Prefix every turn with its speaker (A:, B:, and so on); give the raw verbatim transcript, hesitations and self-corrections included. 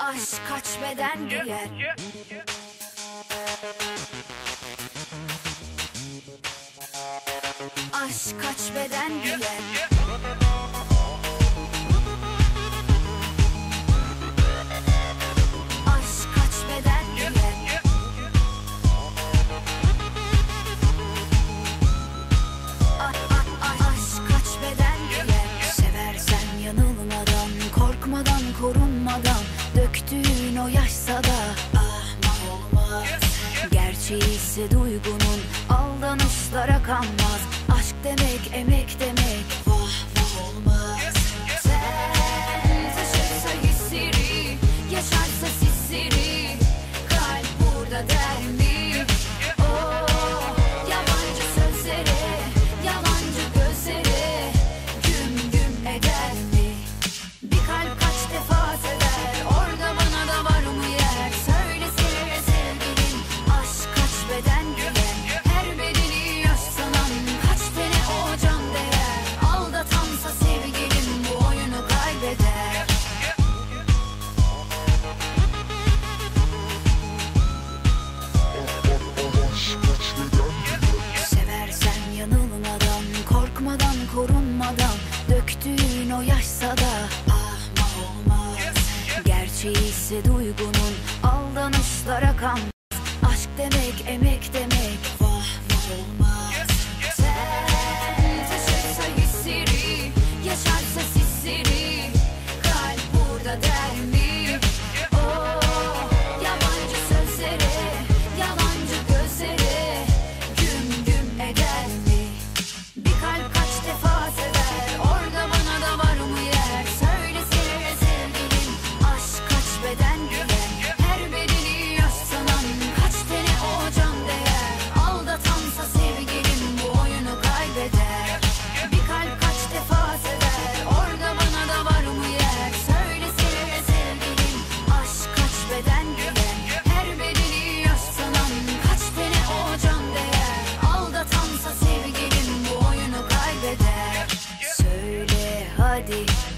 A: Aşk kaç beden giyer. Aşk kaç beden giyer. Aşk kaç beden giyer. Aşk kaç beden giyer. Seversen yanılmadan, korkmadan, korunmadan, döktüğün o yaşsa da ahma olmaz. Gerçeği ise duygunun, aldanışlara kanmaz. Aşk demek emek demek, vah vah olmaz. Sen taşırsa hissiri, yaşarsa sisiri, kalp burada der mi? Oh, yabancı sözlere, yalancı gözlere güm güm eder mi? Bir kalp kaç defa sever, orada bana da var mı yer? Söylesene sevgilim, aşk kaç beden giyer. Her bedeni yaş sanan kaç tane o can değer. Aldatansa sevgilim bu oyunu kaybeder. Seversen yanılmadan, korkmadan, korunmadan, döktüğün o yaşsa da ahma olmaz. Gerçeği ise duygunun, aldanışlara kanmaz. Aşk demek emek demek, vah vah olmaz. Sen taşırsa hissiri, yaşarsa sisiri, kalp burada der mi? Oh, yabancı sözlere, yalancı gözlere güm güm eder mi? Bir kalp kaç defa sever, orada bana da var mı yer? Söylesene sevgilim, aşk kaç beden giyer. Her bedeni yaş sanan kaç tane o can değer. Aldatansa sevgilim bu oyunu kaybeder. Bir kalp kaç defa sever, orada bana da var mı yer? Söylesene sevgilim, aşk kaç beden giyer. Her bedeni yaş sanan kaç tane o can değer. Aldatansa sevgilim bu oyunu kaybeder. Söyle hadi